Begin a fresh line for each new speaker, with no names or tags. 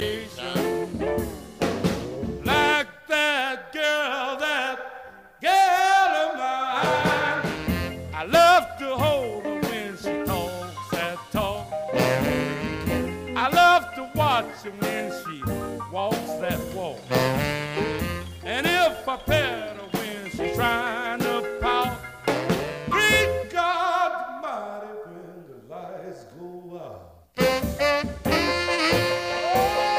Like that girl of mine. I love to hold her when she talks that talk. I love to watch her when she walks that walk. And if I pet her